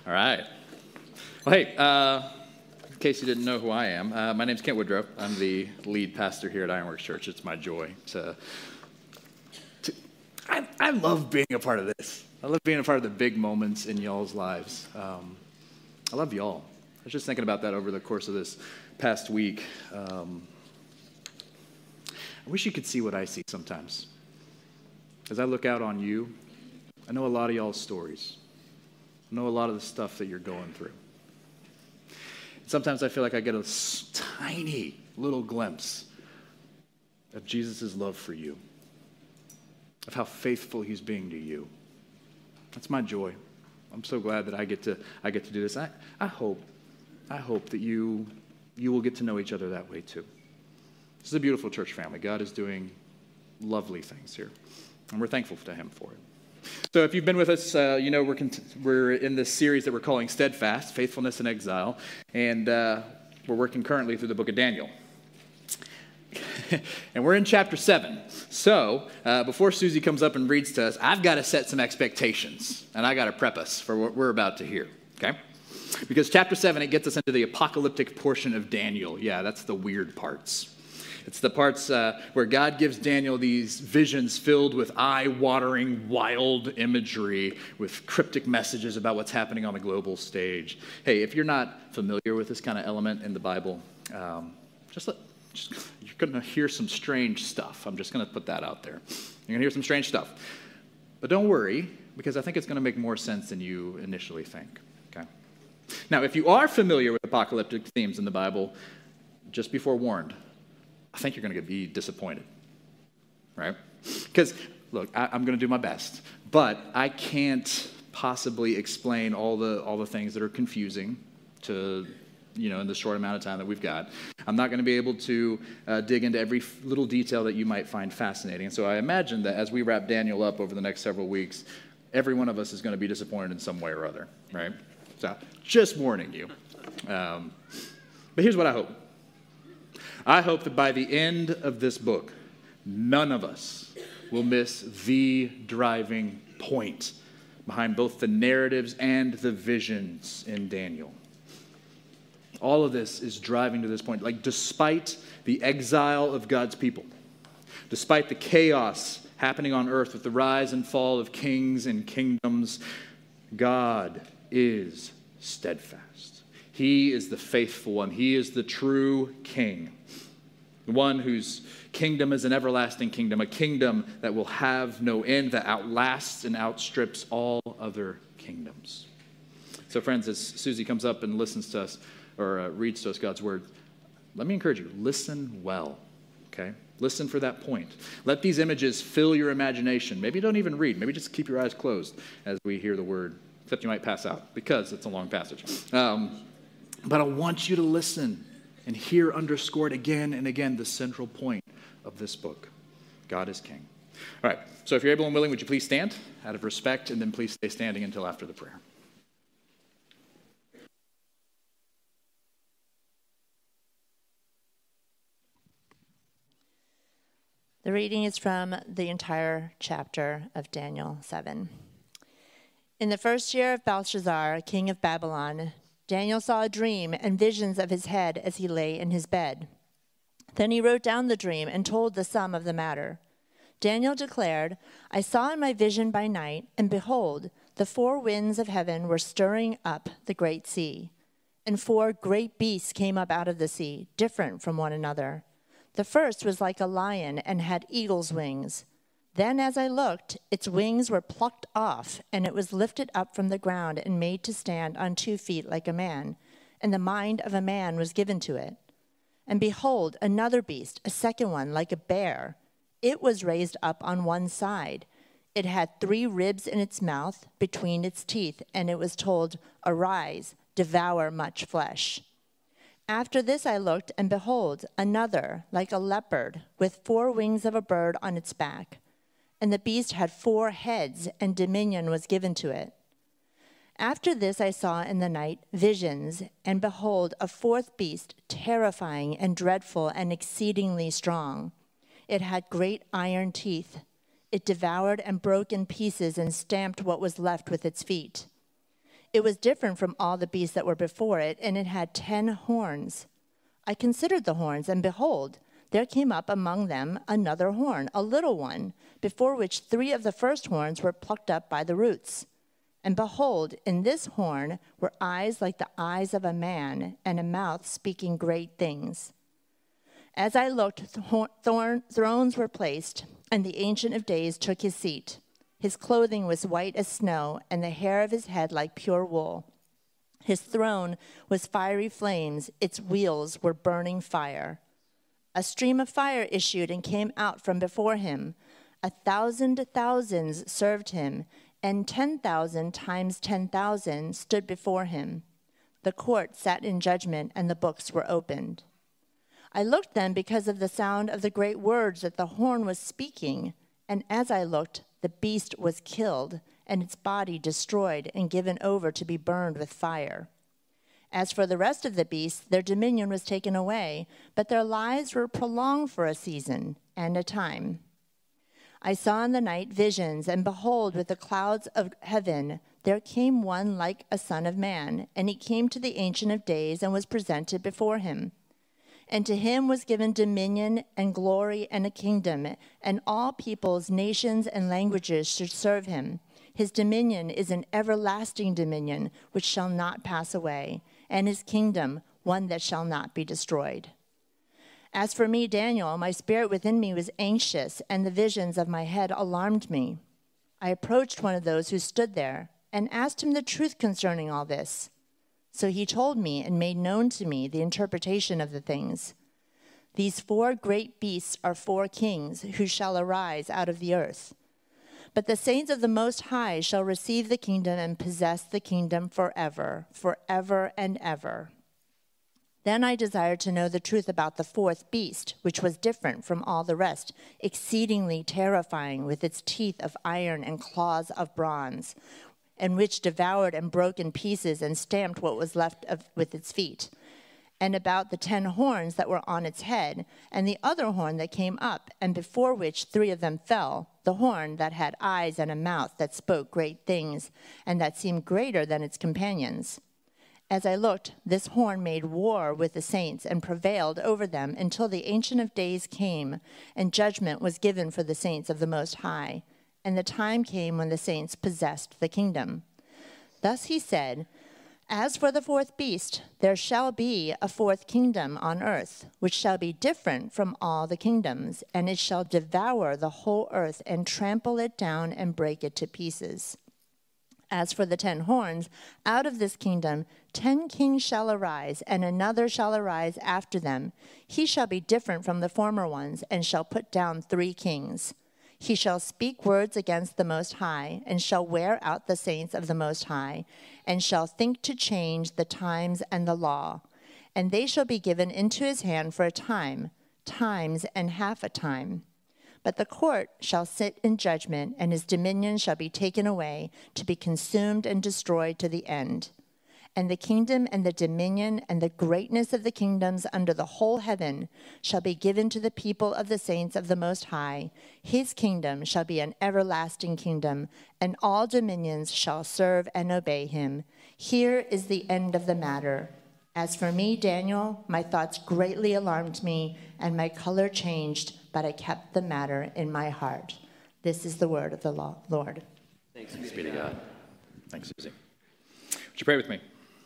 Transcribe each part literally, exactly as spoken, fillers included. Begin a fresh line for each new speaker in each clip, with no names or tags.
All right. Well, hey, uh, in case you didn't know who I am, uh, my name's Kent Woodrow. I'm the lead pastor here at Ironworks Church. It's my joy to, to I, I love being a part of this. I love being a part of the big moments in y'all's lives. Um, I love y'all. I was just thinking about that over the course of this past week. Um, I wish you could see what I see sometimes. As I look out on you, I know a lot of y'all's stories. I know a lot of the stuff that you're going through. Sometimes I feel like I get a tiny little glimpse of Jesus' love for you, of how faithful he's being to you. That's my joy. I'm so glad that I get to I get to do this. I, I hope, I hope that you you will get to know each other that way too. This is a beautiful church family. God is doing lovely things here, and we're thankful to him for it. So if you've been with us, uh, you know we're cont- we're in this series that we're calling Steadfast, Faithfulness in Exile, and uh, we're working currently through the book of Daniel. And we're in chapter seven. So uh, before Susie comes up and reads to us, I've got to set some expectations, and I got to prep us for what we're about to hear, okay? Because chapter seven, it gets us into the apocalyptic portion of Daniel. Yeah, that's the weird parts. It's the parts uh, where God gives Daniel these visions filled with eye-watering, wild imagery, with cryptic messages about what's happening on the global stage. Hey, if you're not familiar with this kind of element in the Bible, um, just let, just, you're going to hear some strange stuff. I'm just going to put that out there. You're going to hear some strange stuff. But don't worry, because I think it's going to make more sense than you initially think. Okay. Now, if you are familiar with apocalyptic themes in the Bible, just be forewarned. I think you're going to be disappointed, right? Because, look, I, I'm going to do my best, but I can't possibly explain all the all the things that are confusing to, you know, in the short amount of time that we've got. I'm not going to be able to uh, dig into every little detail that you might find fascinating. So I imagine that as we wrap Daniel up over the next several weeks, every one of us is going to be disappointed in some way or other, right? So just warning you. Um, but here's what I hope. I hope that by the end of this book, none of us will miss the driving point behind both the narratives and the visions in Daniel. All of this is driving to this point. Like, despite the exile of God's people, despite the chaos happening on earth with the rise and fall of kings and kingdoms, God is steadfast. He is the faithful one. He is the true king. The one whose kingdom is an everlasting kingdom, a kingdom that will have no end, that outlasts and outstrips all other kingdoms. So friends, as Susie comes up and listens to us, or uh, reads to us God's word, let me encourage you, listen well, okay? Listen for that point. Let these images fill your imagination. Maybe don't even read. Maybe just keep your eyes closed as we hear the word, except you might pass out because it's a long passage. Um, but I want you to listen and hear underscored again and again the central point of this book. God is king. All right, so if you're able and willing, would you please stand out of respect, and then please stay standing until after the prayer.
The reading is from the entire chapter of Daniel seven. In the first year of Belshazzar, king of Babylon, Daniel saw a dream and visions of his head as he lay in his bed. Then he wrote down the dream and told the sum of the matter. Daniel declared, I saw in my vision by night, and behold, the four winds of heaven were stirring up the great sea. And four great beasts came up out of the sea, different from one another. The first was like a lion and had eagle's wings. Then as I looked, its wings were plucked off, and it was lifted up from the ground and made to stand on two feet like a man, and the mind of a man was given to it. And behold, another beast, a second one, like a bear. It was raised up on one side. It had three ribs in its mouth between its teeth, and it was told, Arise, devour much flesh. After this I looked, and behold, another, like a leopard, with four wings of a bird on its back. And the beast had four heads, and dominion was given to it. After this I saw in the night visions, and behold, a fourth beast, terrifying and dreadful and exceedingly strong. It had great iron teeth. It devoured and broke in pieces and stamped what was left with its feet. It was different from all the beasts that were before it, and it had ten horns. I considered the horns, and behold, there came up among them another horn, a little one, before which three of the first horns were plucked up by the roots. And behold, in this horn were eyes like the eyes of a man, and a mouth speaking great things. As I looked, thorn, thrones were placed, and the Ancient of Days took his seat. His clothing was white as snow, and the hair of his head like pure wool. His throne was fiery flames, its wheels were burning fire. A stream of fire issued and came out from before him. A thousand thousands served him, and ten thousand times ten thousand stood before him. The court sat in judgment, and the books were opened. I looked then because of the sound of the great words that the horn was speaking, and as I looked, the beast was killed, and its body destroyed and given over to be burned with fire. As for the rest of the beasts, their dominion was taken away, but their lives were prolonged for a season and a time. I saw in the night visions, and behold, with the clouds of heaven, there came one like a son of man, and he came to the Ancient of Days and was presented before him. And to him was given dominion and glory and a kingdom, and all peoples, nations, and languages should serve him. His dominion is an everlasting dominion which shall not pass away, and his kingdom one that shall not be destroyed. As for me, Daniel, my spirit within me was anxious, and the visions of my head alarmed me. I approached one of those who stood there and asked him the truth concerning all this. So he told me and made known to me the interpretation of the things. These four great beasts are four kings who shall arise out of the earth. But the saints of the Most High shall receive the kingdom and possess the kingdom forever, forever and ever. Then I desired to know the truth about the fourth beast, which was different from all the rest, exceedingly terrifying, with its teeth of iron and claws of bronze, and which devoured and broke in pieces and stamped what was left of with its feet, and about the ten horns that were on its head, and the other horn that came up, and before which three of them fell, the horn that had eyes and a mouth that spoke great things, and that seemed greater than its companions. As I looked, this horn made war with the saints and prevailed over them until the Ancient of Days came, and judgment was given for the saints of the Most High. And the time came when the saints possessed the kingdom. Thus he said, As for the fourth beast, there shall be a fourth kingdom on earth, which shall be different from all the kingdoms, and it shall devour the whole earth and trample it down and break it to pieces. As for the ten horns, out of this kingdom ten kings shall arise, and another shall arise after them. He shall be different from the former ones, and shall put down three kings. He shall speak words against the Most High, and shall wear out the saints of the Most High, and shall think to change the times and the law. And they shall be given into his hand for a time, times and half a time. But the court shall sit in judgment, and his dominion shall be taken away, to be consumed and destroyed to the end. And the kingdom and the dominion and the greatness of the kingdoms under the whole heaven shall be given to the people of the saints of the Most High. His kingdom shall be an everlasting kingdom, and all dominions shall serve and obey him. Here is the end of the matter. As for me, Daniel, my thoughts greatly alarmed me, and my color changed, but I kept the matter in my heart. This is the word of the Lord.
Thanks be to God. Thanks, Susie. Would you pray with me?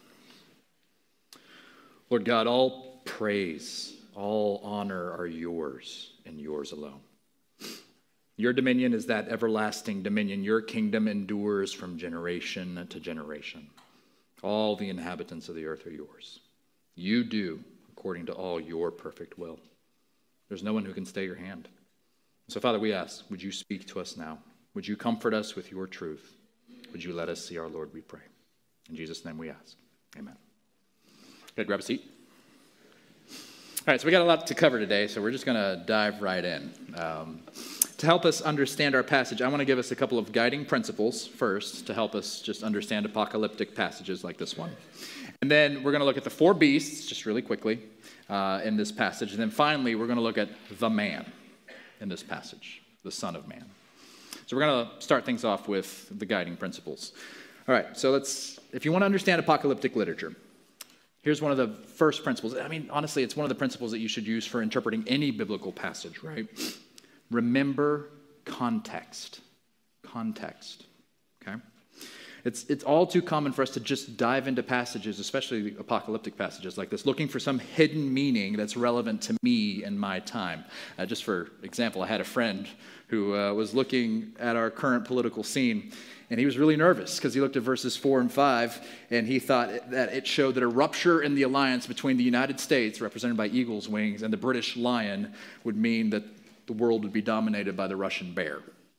Lord God, all praise, all honor are yours and yours alone. Your dominion is that everlasting dominion. Your kingdom endures from generation to generation. All the inhabitants of the earth are yours. You do according to all your perfect will. There's no one who can stay your hand. So, Father, we ask, would you speak to us now? Would you comfort us with your truth? Would you let us see our Lord, we pray. In Jesus' name we ask. Amen. Okay, grab a seat. All right, so we got a lot to cover today, so we're just going to dive right in. Um, to help us understand our passage, I want to give us a couple of guiding principles first to help us just understand apocalyptic passages like this one. And then we're going to look at the four beasts, just really quickly, uh, in this passage. And then finally, we're going to look at the man in this passage, the Son of Man. So we're going to start things off with the guiding principles. All right, so let's if you want to understand apocalyptic literature, here's one of the first principles. I mean, honestly, it's one of the principles that you should use for interpreting any biblical passage, right? Remember context. Context, okay? It's, it's all too common for us to just dive into passages, especially apocalyptic passages like this, looking for some hidden meaning that's relevant to me and my time. Uh, just for example, I had a friend who uh, was looking at our current political scene, and he was really nervous because he looked at verses four and five, and he thought that it showed that a rupture in the alliance between the United States, represented by eagle's wings, and the British lion would mean that the world would be dominated by the Russian bear.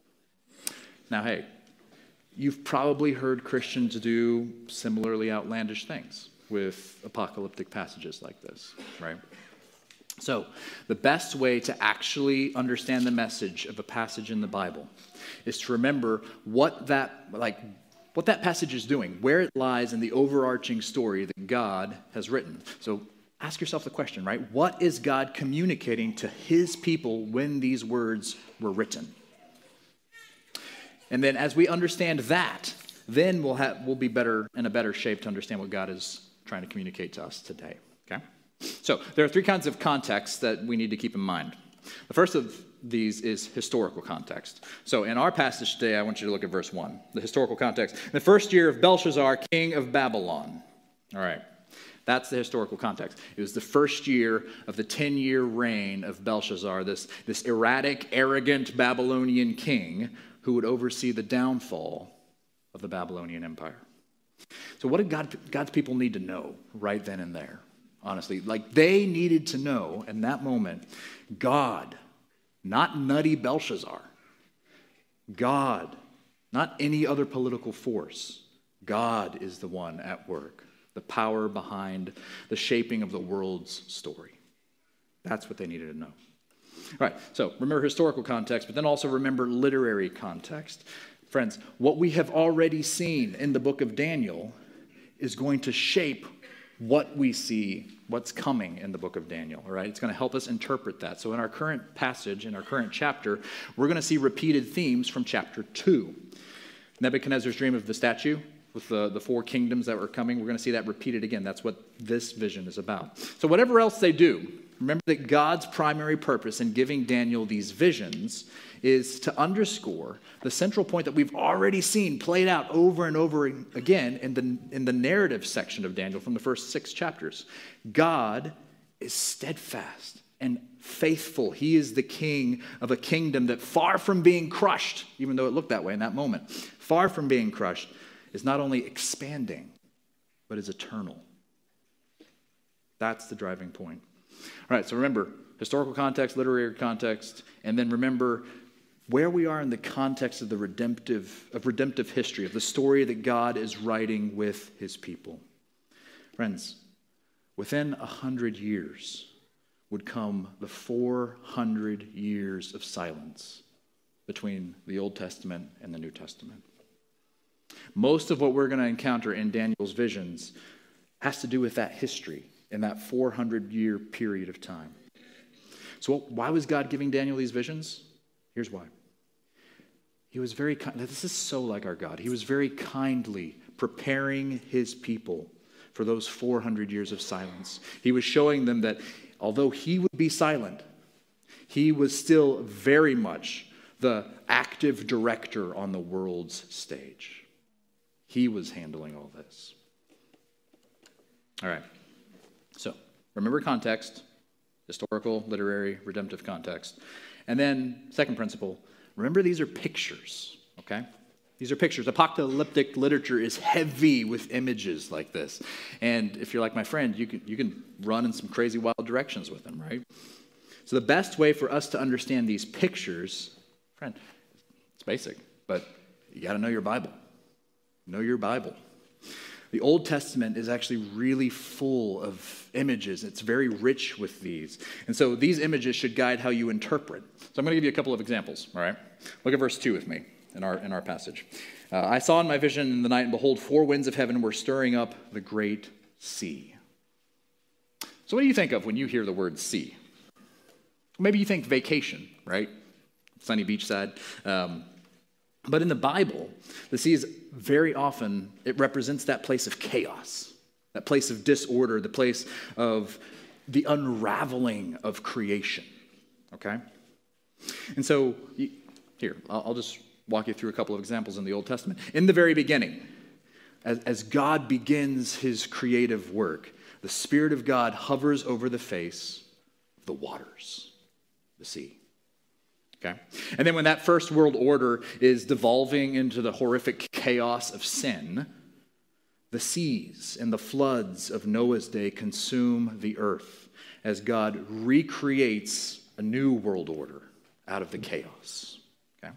Now, hey, you've probably heard Christians do similarly outlandish things with apocalyptic passages like this, right? So, the best way to actually understand the message of a passage in the Bible is to remember what that, like, what that passage is doing, where it lies in the overarching story that God has written. So, ask yourself the question, right? What is God communicating to his people when these words were written? And then as we understand that, then we'll have we'll be better in a better shape to understand what God is trying to communicate to us today. Okay? So there are three kinds of context that we need to keep in mind. The first of these is historical context. So in our passage today, I want you to look at verse one, the historical context. In the first year of Belshazzar, king of Babylon. All right. That's the historical context. It was the first year of the ten-year reign of Belshazzar, this, this erratic, arrogant Babylonian king who would oversee the downfall of the Babylonian Empire. So what did God, God's people need to know right then and there? Honestly, like they needed to know in that moment, God, not nutty Belshazzar, God, not any other political force, God is the one at work, the power behind the shaping of the world's story. That's what they needed to know. All right, so remember historical context, but then also remember literary context. Friends, what we have already seen in the book of Daniel is going to shape what we see, what's coming in the book of Daniel, all right? It's going to help us interpret that. So in our current passage, in our current chapter, we're going to see repeated themes from chapter two. Nebuchadnezzar's dream of the statue with the, the four kingdoms that were coming, we're going to see that repeated again. That's what this vision is about. So whatever else they do, remember that God's primary purpose in giving Daniel these visions is to underscore the central point that we've already seen played out over and over again in the, in the narrative section of Daniel from the first six chapters. God is steadfast and faithful. He is the king of a kingdom that, far from being crushed, even though it looked that way in that moment, far from being crushed, is not only expanding, but is eternal. That's the driving point. All right, so remember, historical context, literary context, and then remember where we are in the context of the redemptive, of redemptive history, of the story that God is writing with his people. Friends, within a hundred years would come the four hundred years of silence between the Old Testament and the New Testament. Most of what we're going to encounter in Daniel's visions has to do with that history in that four hundred year period of time. So why was God giving Daniel these visions? Here's why. He was very kind. This is so like our God. He was very kindly preparing his people for those four hundred years of silence. He was showing them that although he would be silent, he was still very much the active director on the world's stage. He was handling all this. All right. So, remember context, historical, literary, redemptive context. And then, second principle, remember these are pictures, okay? These are pictures. Apocalyptic literature is heavy with images like this. And if you're like my friend, you can, you can run in some crazy wild directions with them, right? So the best way for us to understand these pictures, friend, it's basic, but you got to know your Bible. Know your Bible. The Old Testament is actually really full of images. It's very rich with these. And so these images should guide how you interpret. So I'm going to give you a couple of examples, all right? Look at verse two with me in our, in our passage. Uh, I saw in my vision in the night, and behold, four winds of heaven were stirring up the great sea. So what do you think of when you hear the word sea? Maybe you think vacation, right? Sunny beachside. Um, But in the Bible, the sea is very often, it represents that place of chaos, that place of disorder, the place of the unraveling of creation, okay? And so, here, I'll just walk you through a couple of examples in the Old Testament. In the very beginning, as, as God begins his creative work, the Spirit of God hovers over the face of the waters, the sea. Okay? And then when that first world order is devolving into the horrific chaos of sin, the seas and the floods of Noah's day consume the earth as God recreates a new world order out of the chaos. Okay?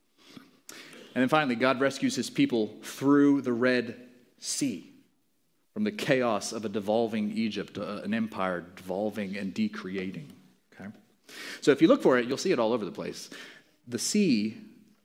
And then finally, God rescues his people through the Red Sea from the chaos of a devolving Egypt, uh, an empire devolving and decreating. Okay? So if you look for it, you'll see it all over the place. The sea,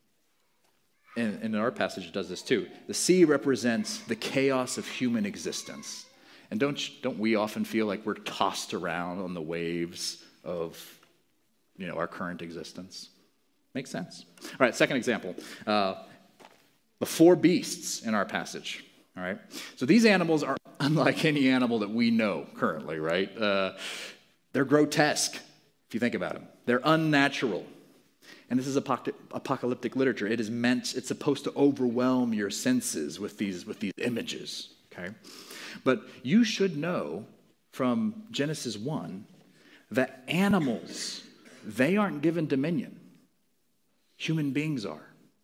and in our passage it does this too, the sea represents the chaos of human existence. And don't, don't we often feel like we're tossed around on the waves of, you know, our current existence? Makes sense. All right, second example. Uh, the four beasts in our passage. All right. So these animals are unlike any animal that we know currently, right? Uh, they're grotesque, if you think about them. They're unnatural. And this is apoc- apocalyptic literature. It is meant, it's supposed to overwhelm your senses with these, with these images, okay? But you should know from Genesis one that animals, they aren't given dominion. Human beings are.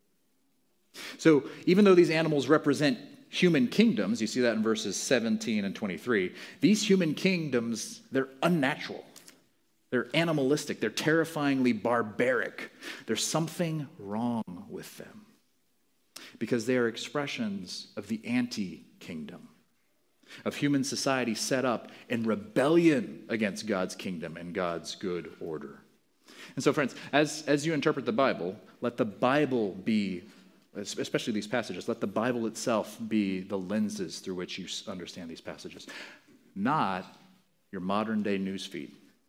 So even though these animals represent human kingdoms, you see that in verses seventeen and twenty-three, these human kingdoms, they're unnatural. They're animalistic. They're terrifyingly barbaric. There's something wrong with them because they are expressions of the anti-kingdom, of human society set up in rebellion against God's kingdom and God's good order. And so, friends, as, as you interpret the Bible, let the Bible be, especially these passages, let the Bible itself be the lenses through which you understand these passages. Not your modern-day news feed.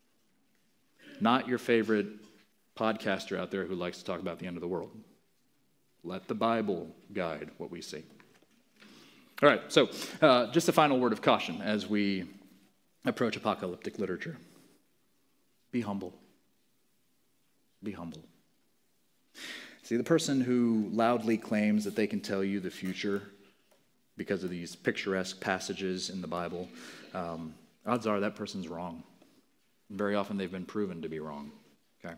Not your favorite podcaster out there who likes to talk about the end of the world. Let the Bible guide what we see. All right, so uh, just a final word of caution as we approach apocalyptic literature. Be humble. Be humble. See, the person who loudly claims that they can tell you the future because of these picturesque passages in the Bible, um, odds are that person's wrong. Very often they've been proven to be wrong. Okay?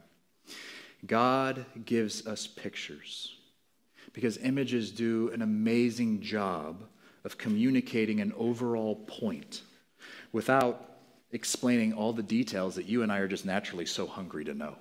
God gives us pictures because images do an amazing job of communicating an overall point without explaining all the details that you and I are just naturally so hungry to know.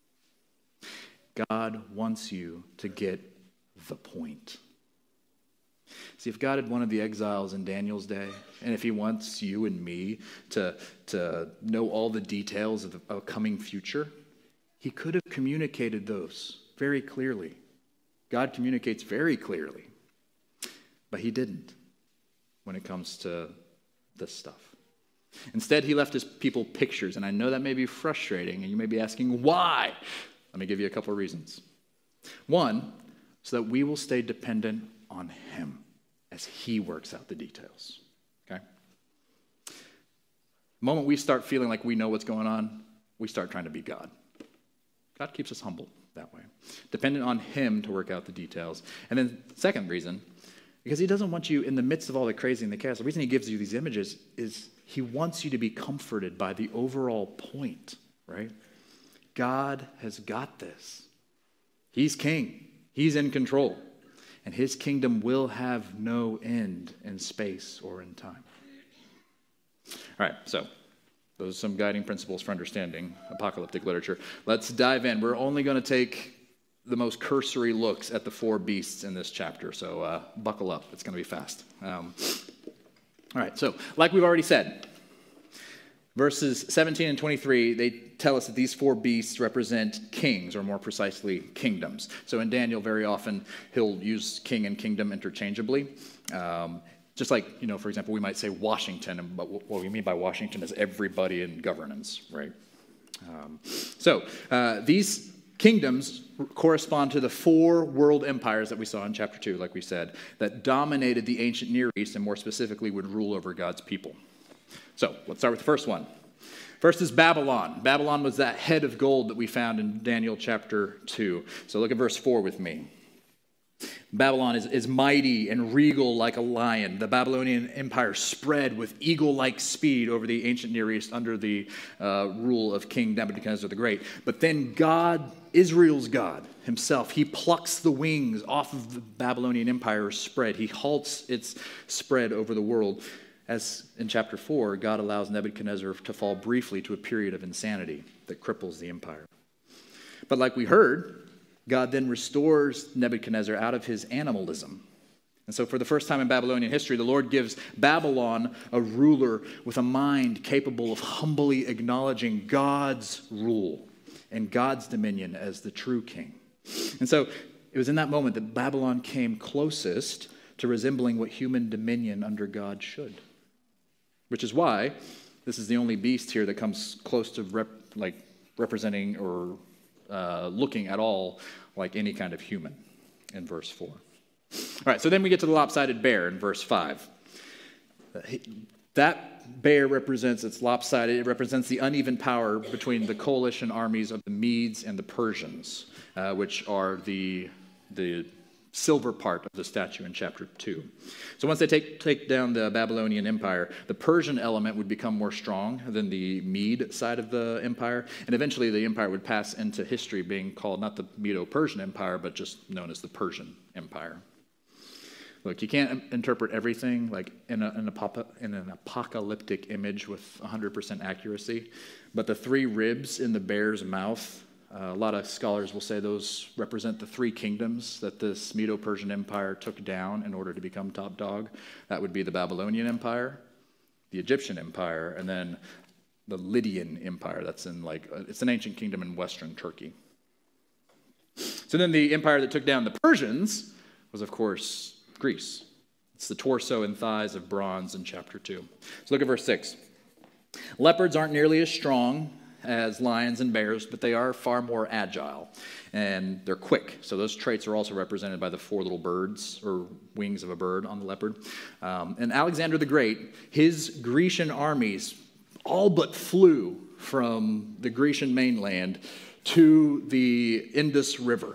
God wants you to get the point. See, if God had wanted the exiles in Daniel's day, and if he wants you and me to, to know all the details of a coming future, he could have communicated those very clearly. God communicates very clearly, but he didn't when it comes to this stuff. Instead, he left his people pictures, and I know that may be frustrating, and you may be asking, why? Let me give you a couple of reasons. One, so that we will stay dependent on him as he works out the details, okay? The moment we start feeling like we know what's going on, we start trying to be God. God keeps us humble that way, dependent on him to work out the details. And then second reason, because he doesn't want you in the midst of all the crazy and the chaos. The reason he gives you these images is he wants you to be comforted by the overall point, right? God has got this. He's king. He's in control. And his kingdom will have no end in space or in time. All right, so those are some guiding principles for understanding apocalyptic literature. Let's dive in. We're only going to take the most cursory looks at the four beasts in this chapter, so uh, buckle up. It's going to be fast. Um, all right, so like we've already said, verses seventeen and twenty-three, they tell us that these four beasts represent kings, or more precisely, kingdoms. So in Daniel, very often, he'll use king and kingdom interchangeably. Um, just like, you know, for example, we might say Washington, but what we mean by Washington is everybody in governance, right? Um, so uh, these Kingdoms correspond to the four world empires that we saw in chapter two, like we said, that dominated the ancient Near East and more specifically would rule over God's people. So let's start with the first one. First is Babylon. Babylon was that head of gold that we found in Daniel chapter two. So look at verse four with me. Babylon is, is mighty and regal like a lion. The Babylonian Empire spread with eagle-like speed over the ancient Near East under the uh, rule of King Nebuchadnezzar the Great. But then God, Israel's God himself, he plucks the wings off of the Babylonian Empire's spread. He halts its spread over the world. As in chapter four, God allows Nebuchadnezzar to fall briefly to a period of insanity that cripples the empire. But like we heard, God then restores Nebuchadnezzar out of his animalism. And so for the first time in Babylonian history, the Lord gives Babylon a ruler with a mind capable of humbly acknowledging God's rule and God's dominion as the true king. And so it was in that moment that Babylon came closest to resembling what human dominion under God should. Which is why this is the only beast here that comes close to rep, like representing or uh, looking at all like any kind of human in verse four. All right, so then we get to the lopsided bear in verse five. That bear represents, it's lopsided, it represents the uneven power between the coalition armies of the Medes and the Persians, uh, which are the, the silver part of the statue in chapter two. So once they take, take down the Babylonian Empire, the Persian element would become more strong than the Mede side of the empire, and eventually the empire would pass into history being called not the Medo-Persian Empire, but just known as the Persian Empire. Look, you can't interpret everything like in, a, in, a, in an apocalyptic image with one hundred percent accuracy, but the three ribs in the bear's mouth, Uh, a lot of scholars will say those represent the three kingdoms that this Medo-Persian Empire took down in order to become top dog. That would be the Babylonian Empire, the Egyptian Empire, and then the Lydian Empire. That's in like, it's an ancient kingdom in western Turkey. So then the empire that took down the Persians was, of course, Greece. It's the torso and thighs of bronze in chapter two. So look at verse six. Leopards aren't nearly as strong as lions and bears, but they are far more agile, and they're quick. So those traits are also represented by the four little birds, or wings of a bird on the leopard. Um, and Alexander the Great, his Grecian armies all but flew from the Grecian mainland to the Indus River.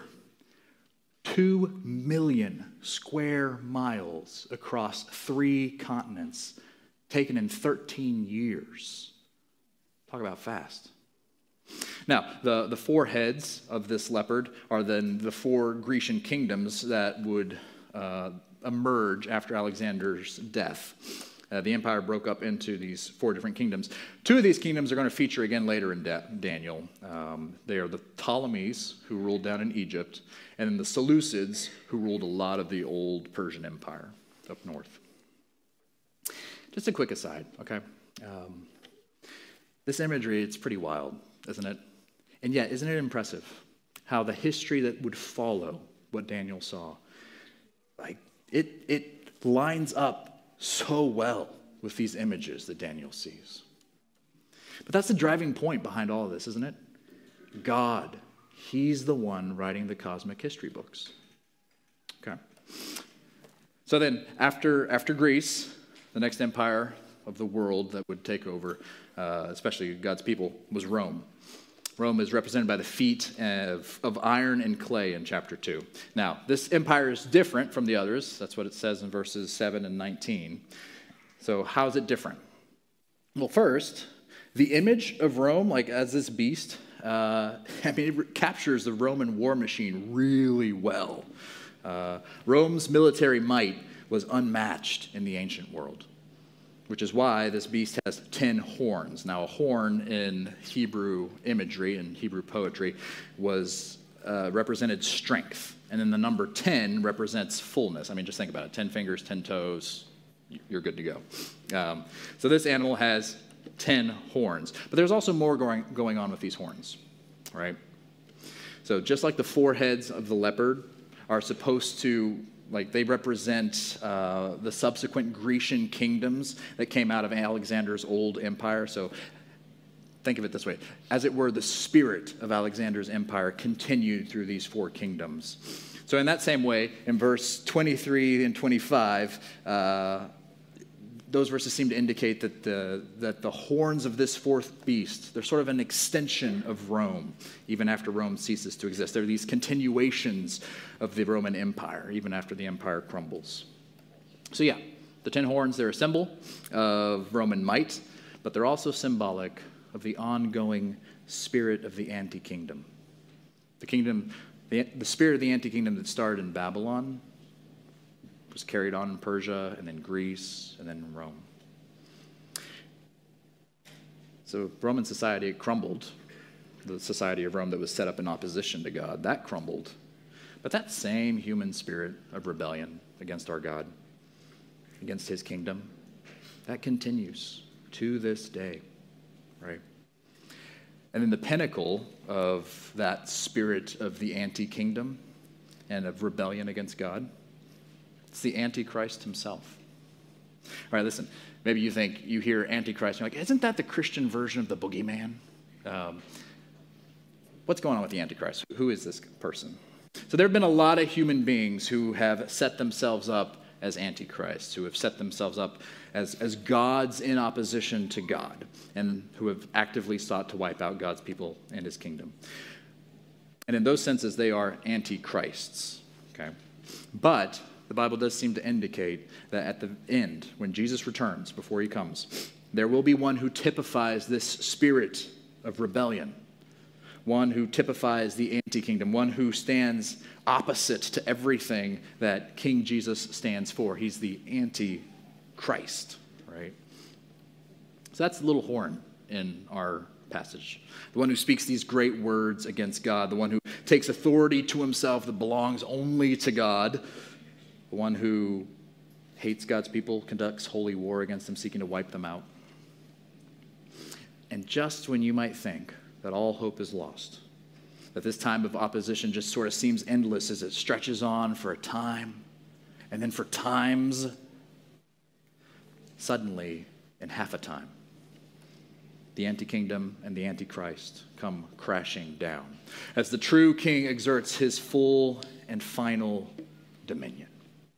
Two million square miles across three continents, taken in thirteen years. Talk about fast. Now, the, the four heads of this leopard are then the four Grecian kingdoms that would uh, emerge after Alexander's death. Uh, the empire broke up into these four different kingdoms. Two of these kingdoms are going to feature again later in da- Daniel. Um, they are the Ptolemies, who ruled down in Egypt, and then the Seleucids, who ruled a lot of the old Persian Empire up north. Just a quick aside, okay? Um, this imagery, it's pretty wild, isn't it? And yet, isn't it impressive how the history that would follow what Daniel saw, like it, it lines up so well with these images that Daniel sees. But that's the driving point behind all of this, isn't it? God, he's the one writing the cosmic history books. Okay. So then, after, after Greece, the next empire of the world that would take over, uh, especially God's people, was Rome. Rome is represented by the feet of, of iron and clay in chapter two. Now, this empire is different from the others. That's what it says in verses seven and nineteen. So how is it different? Well, first, the image of Rome, like as this beast, uh, I mean, it captures the Roman war machine really well. Uh, Rome's military might was unmatched in the ancient world, which is why this beast has ten horns. Now, a horn in Hebrew imagery and Hebrew poetry was uh, represented strength, and then the number ten represents fullness. I mean, just think about it: ten fingers, ten toes, you're good to go. Um, so this animal has ten horns, but there's also more going going on with these horns, right? So just like the four heads of the leopard are supposed to, like they represent uh, the subsequent Grecian kingdoms that came out of Alexander's old empire. So think of it this way. As it were, the spirit of Alexander's empire continued through these four kingdoms. So in that same way, in verse twenty-three and twenty-five, uh, those verses seem to indicate that the, that the horns of this fourth beast, they're sort of an extension of Rome, even after Rome ceases to exist. They're these continuations of the Roman Empire, even after the empire crumbles. So yeah, the ten horns, they're a symbol of Roman might, but they're also symbolic of the ongoing spirit of the anti-kingdom. The kingdom, the, the spirit of the anti-kingdom that started in Babylon was carried on in Persia, and then Greece, and then Rome. So Roman society, it crumbled. The society of Rome that was set up in opposition to God, that crumbled. But that same human spirit of rebellion against our God, against his kingdom, that continues to this day, right? And then the pinnacle of that spirit of the anti-kingdom and of rebellion against God, it's the Antichrist himself. All right, listen, maybe you think, you hear Antichrist, you're like, isn't that the Christian version of the boogeyman? Um, what's going on with the Antichrist? Who is this person? So there have been a lot of human beings who have set themselves up as antichrists, who have set themselves up as, as gods in opposition to God, and who have actively sought to wipe out God's people and his kingdom. And in those senses, they are antichrists, okay? But the Bible does seem to indicate that at the end, when Jesus returns, before he comes, there will be one who typifies this spirit of rebellion, one who typifies the anti-kingdom, one who stands opposite to everything that King Jesus stands for. He's the anti-Christ, right? So that's the little horn in our passage. The one who speaks these great words against God, the one who takes authority to himself that belongs only to God, the one who hates God's people, conducts holy war against them, seeking to wipe them out. And just when you might think that all hope is lost, that this time of opposition just sort of seems endless as it stretches on for a time, and then for times, suddenly, in half a time, the anti-kingdom and the antichrist come crashing down as the true king exerts his full and final dominion.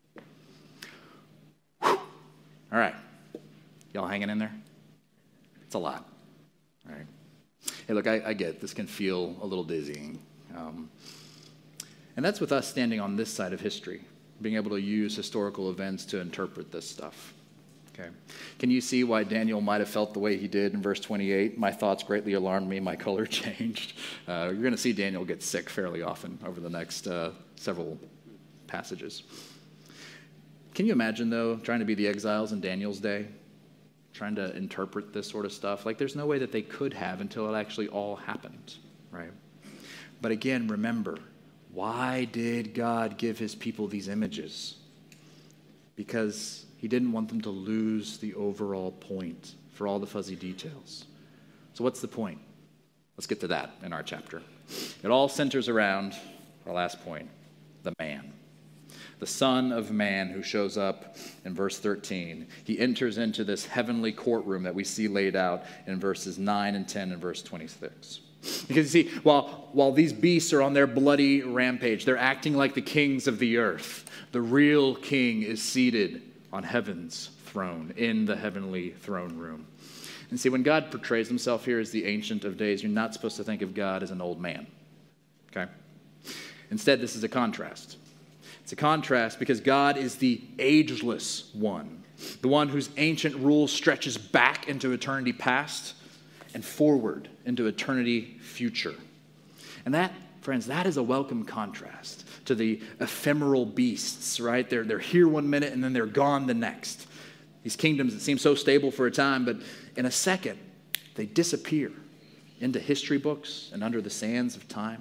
Whew. All right. Y'all hanging in there? It's a lot. All right. Hey, look, I, I get this can feel a little dizzying. Um, and that's with us standing on this side of history, being able to use historical events to interpret this stuff. Okay. Can you see why Daniel might have felt the way he did in verse twenty-eight? My thoughts greatly alarmed me. My color changed. Uh, you're going to see Daniel get sick fairly often over the next uh, several passages. Can you imagine, though, trying to be the exiles in Daniel's day? Trying to interpret this sort of stuff? Like, there's no way that they could have until it actually all happened, right? But again, remember, why did God give his people these images? Because he didn't want them to lose the overall point for all the fuzzy details. So what's the point? Let's get to that in our chapter. It all centers around our last point, the man. The Son of Man who shows up in verse thirteen. He enters into this heavenly courtroom that we see laid out in verses nine and ten and verse twenty-six. Because you see, while, while these beasts are on their bloody rampage, they're acting like the kings of the earth. The real king is seated on heaven's throne, in the heavenly throne room. And see, when God portrays himself here as the Ancient of Days, you're not supposed to think of God as an old man, okay? Instead, this is a contrast. It's a contrast because God is the ageless one, the one whose ancient rule stretches back into eternity past and forward into eternity future. And that, friends, that is a welcome contrast to the ephemeral beasts, right? They're, they're here one minute and then they're gone the next. These kingdoms that seem so stable for a time, but in a second, they disappear into history books and under the sands of time.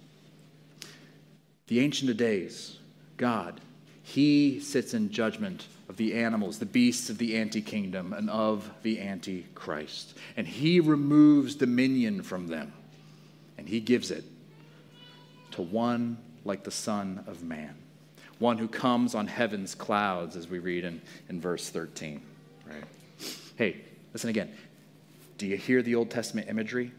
The Ancient of Days, God, he sits in judgment of the animals, the beasts of the anti-kingdom, and of the antichrist. And he removes dominion from them, and he gives it to one like the Son of Man, one who comes on heaven's clouds, as we read in, in verse thirteen. Right? Hey, listen again. Do you hear the Old Testament imagery?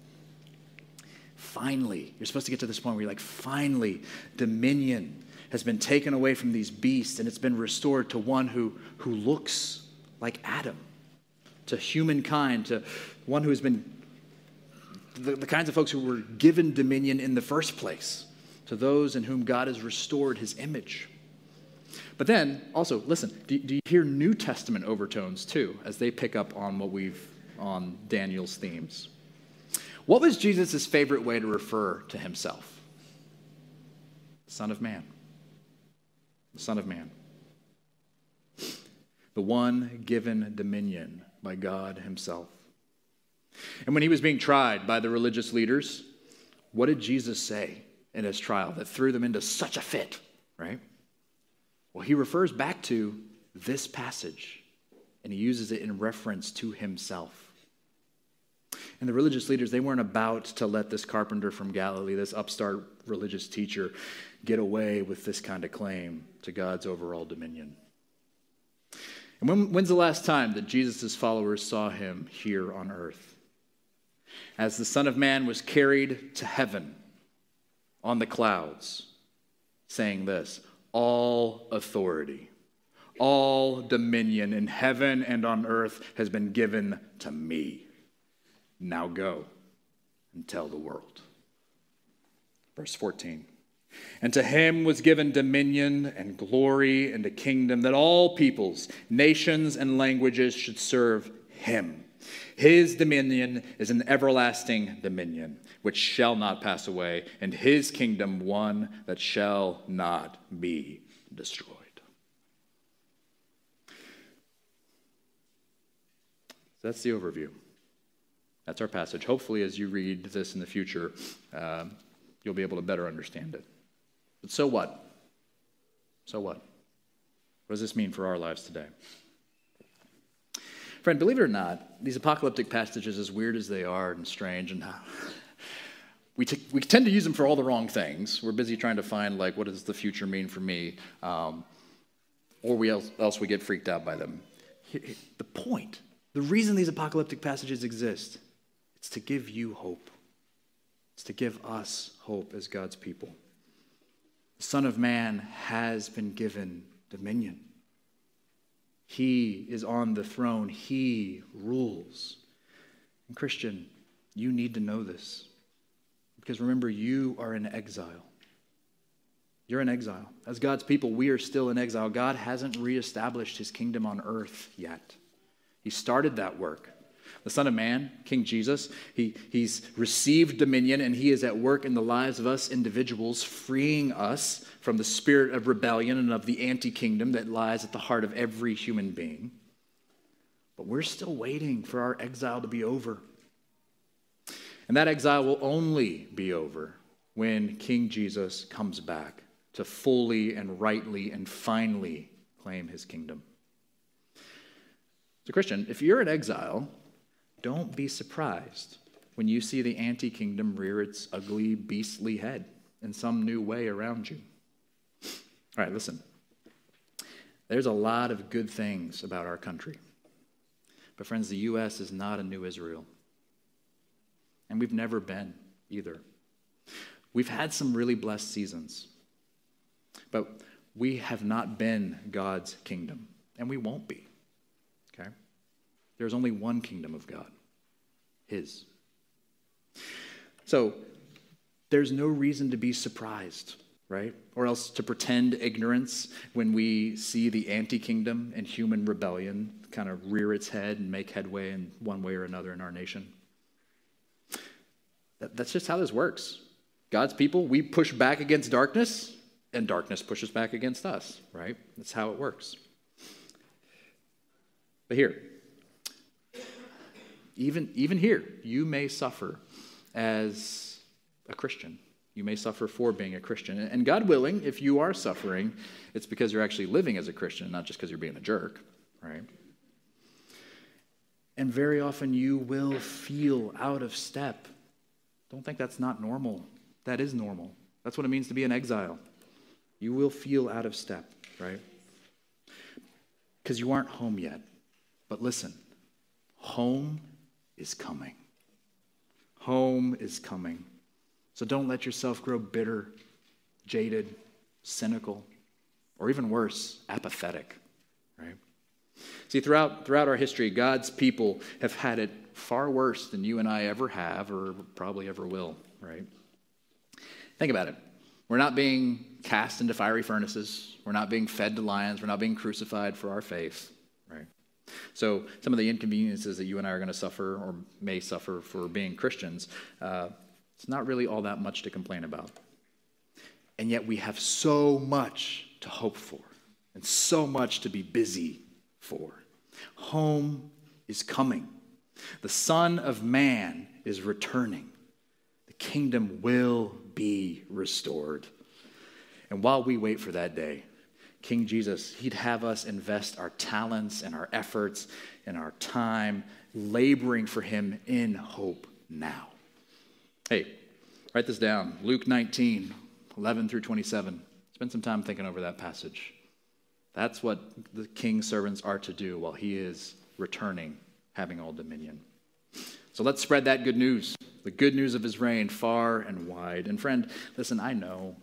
Finally, you're supposed to get to this point where you're like, finally, dominion has been taken away from these beasts and it's been restored to one who, who looks like Adam, to humankind, to one who has been the, the kinds of folks who were given dominion in the first place, to those in whom God has restored his image. But then, also, listen, do, do you hear New Testament overtones too, as they pick up on what we've, on Daniel's themes? What was Jesus' favorite way to refer to himself? Son of Man. The Son of Man. The one given dominion by God himself. And when he was being tried by the religious leaders, what did Jesus say in his trial that threw them into such a fit, right? Well, he refers back to this passage, and he uses it in reference to himself. And the religious leaders, they weren't about to let this carpenter from Galilee, this upstart religious teacher, get away with this kind of claim to God's overall dominion. And when, when's the last time that Jesus' followers saw him here on earth? As the Son of Man was carried to heaven on the clouds, saying this, all authority, all dominion in heaven and on earth has been given to me. Now go and tell the world. Verse fourteen. And to him was given dominion and glory and a kingdom that all peoples, nations, and languages should serve him. His dominion is an everlasting dominion, which shall not pass away, and his kingdom one that shall not be destroyed. That's the overview. That's our passage. Hopefully, as you read this in the future, uh, you'll be able to better understand it. But so what? So what? What does this mean for our lives today? Friend, believe it or not, these apocalyptic passages, as weird as they are and strange, and how we, t- we tend to use them for all the wrong things. We're busy trying to find, like, what does the future mean for me? Um, or we else, else we get freaked out by them. The point, the reason these apocalyptic passages exist, it's to give you hope. It's to give us hope as God's people. The Son of Man has been given dominion. He is on the throne. He rules. And Christian, you need to know this. Because remember, you are in exile. You're in exile. As God's people, we are still in exile. God hasn't reestablished his kingdom on earth yet. He started that work. The Son of Man, King Jesus, he, he's received dominion, and he is at work in the lives of us individuals, freeing us from the spirit of rebellion and of the anti-kingdom that lies at the heart of every human being. But we're still waiting for our exile to be over. And that exile will only be over when King Jesus comes back to fully and rightly and finally claim his kingdom. So Christian, if you're in exile, don't be surprised when you see the anti-kingdom rear its ugly, beastly head in some new way around you. All right, listen. There's a lot of good things about our country. But friends, the U S is not a new Israel. And we've never been either. We've had some really blessed seasons. But we have not been God's kingdom. And we won't be. Okay? There's only one kingdom of God, his. So there's no reason to be surprised, right? Or else to pretend ignorance when we see the anti-kingdom and human rebellion kind of rear its head and make headway in one way or another in our nation. That, that's just how this works. God's people, we push back against darkness, and darkness pushes back against us, right? That's how it works. But here, Even, even here, you may suffer as a Christian. You may suffer for being a Christian. And God willing, if you are suffering, it's because you're actually living as a Christian, not just because you're being a jerk, right? And very often you will feel out of step. Don't think that's not normal. That is normal. That's what it means to be in exile. You will feel out of step, right? Because you aren't home yet. But listen, home is coming. Home is coming. So don't let yourself grow bitter, jaded, cynical, or even worse, apathetic, right? See, throughout, throughout our history, God's people have had it far worse than you and I ever have or probably ever will, right? Think about it. We're not being cast into fiery furnaces. We're not being fed to lions. We're not being crucified for our faith, right? So some of the inconveniences that you and I are going to suffer or may suffer for being Christians, uh, it's not really all that much to complain about. And yet we have so much to hope for and so much to be busy for. Home is coming. The Son of Man is returning. The kingdom will be restored. And while we wait for that day, King Jesus, he'd have us invest our talents and our efforts and our time laboring for him in hope now. Hey, write this down. Luke nineteen, eleven through twenty-seven. Spend some time thinking over that passage. That's what the king's servants are to do while he is returning, having all dominion. So let's spread that good news, the good news of his reign far and wide. And friend, listen, I know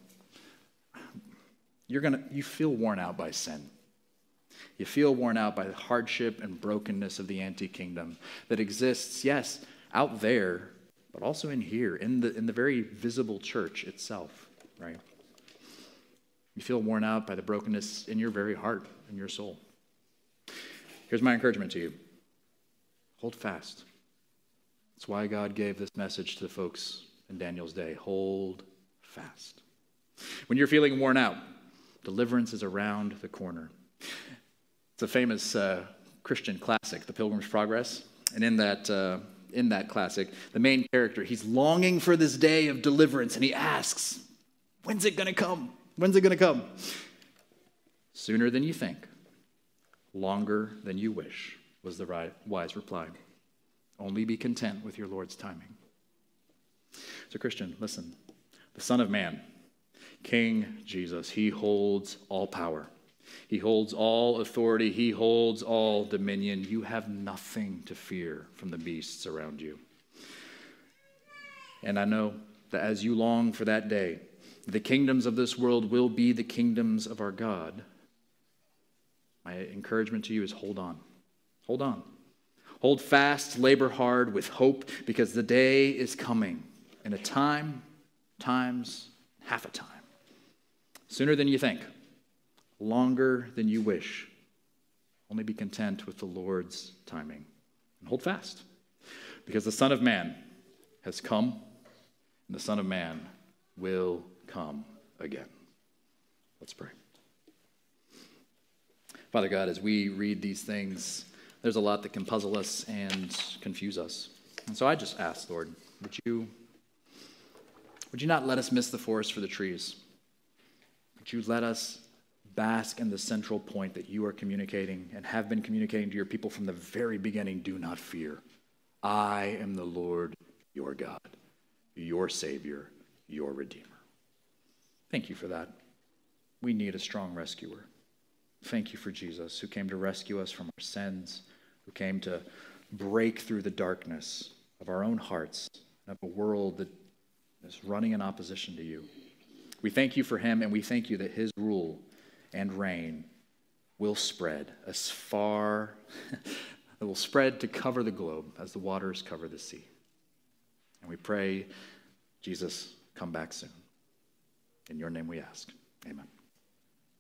you're gonna you feel worn out by sin. You feel worn out by the hardship and brokenness of the anti-kingdom that exists, yes, out there, but also in here, in the in the very visible church itself, right? You feel worn out by the brokenness in your very heart and your soul. Here's my encouragement to you. Hold fast. That's why God gave this message to the folks in Daniel's day. Hold fast. When you're feeling worn out, deliverance is around the corner. It's a famous uh, Christian classic, The Pilgrim's Progress. And in that, uh, in that classic, the main character, he's longing for this day of deliverance, and he asks, when's it going to come? When's it going to come? Sooner than you think. Longer than you wish, was the right, wise reply. Only be content with your Lord's timing. So Christian, listen. The Son of Man, King Jesus, he holds all power. He holds all authority. He holds all dominion. You have nothing to fear from the beasts around you. And I know that as you long for that day, the kingdoms of this world will be the kingdoms of our God. My encouragement to you is hold on. Hold on. Hold fast, labor hard with hope, because the day is coming in a time, times, half a time. Sooner than you think, longer than you wish. Only be content with the Lord's timing. And hold fast, because the Son of Man has come, and the Son of Man will come again. Let's pray. Father God, as we read these things, there's a lot that can puzzle us and confuse us. And so I just ask, Lord, would you, would you not let us miss the forest for the trees? Would you let us bask in the central point that you are communicating and have been communicating to your people from the very beginning? Do not fear. I am the Lord, your God, your Savior, your Redeemer. Thank you for that. We need a strong rescuer. Thank you for Jesus, who came to rescue us from our sins, who came to break through the darkness of our own hearts and of a world that is running in opposition to you. We thank you for him, and we thank you that his rule and reign will spread as far, it will spread to cover the globe as the waters cover the sea. And we pray, Jesus, come back soon. In your name we ask. Amen.